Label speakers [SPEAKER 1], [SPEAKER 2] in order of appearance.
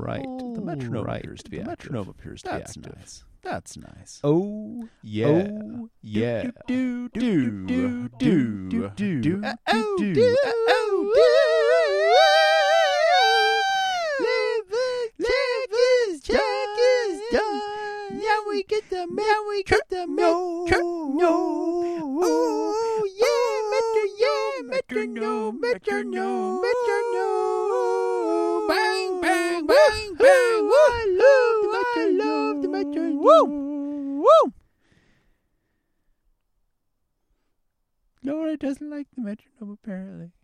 [SPEAKER 1] right. The metronome appears to be active.
[SPEAKER 2] metronome appears to be active.
[SPEAKER 1] Nice.
[SPEAKER 2] That's nice.
[SPEAKER 1] Oh, yeah.
[SPEAKER 2] Oh,
[SPEAKER 1] yeah.
[SPEAKER 2] Do,
[SPEAKER 1] do,
[SPEAKER 2] do,
[SPEAKER 1] do,
[SPEAKER 2] do,
[SPEAKER 1] do,
[SPEAKER 2] oh,
[SPEAKER 1] do,
[SPEAKER 2] do,
[SPEAKER 1] oh,
[SPEAKER 2] check is done. Now we get the metronome. Oh, yeah, metronome. Bang, bang, bang, bang. I love the metronome. Woo! Laura doesn't like the metronome, apparently.